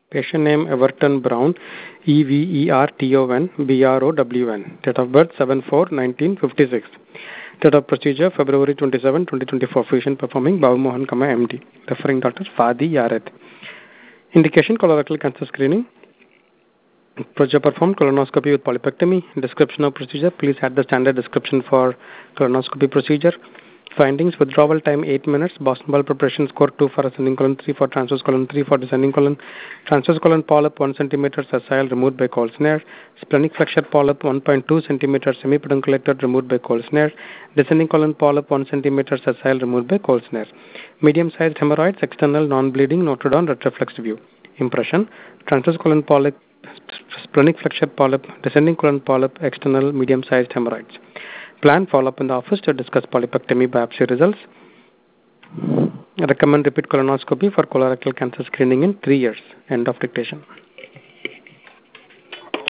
Patient name Everton Brown, Everton Brown. Date of birth 7/4/1956. Date of procedure February 27, 2024. Patient performing Babu Mohan, MD. Referring doctor Fadi Yared. Indication colorectal cancer screening. Procedure performed colonoscopy with polypectomy. Description of procedure. Please add the standard description for colonoscopy procedure. Findings: withdrawal time 8 minutes. Boston ball preparation score 2 for ascending colon, 3 for transverse colon, 3 for descending colon. Transverse colon polyp 1 cm sessile removed by cold snare. Splenic flexure polyp 1.2 cm semi-pedunculated removed by cold snare. Descending colon polyp 1 cm sessile removed by cold snare. Medium-sized hemorrhoids, external, non-bleeding, noted on retroflex view. Impression: transverse colon polyp, splenic flexure polyp, descending colon polyp, external, medium-sized hemorrhoids. Plan follow-up in the office to discuss polypectomy biopsy results. Recommend repeat colonoscopy for colorectal cancer screening in 3 years. End of dictation.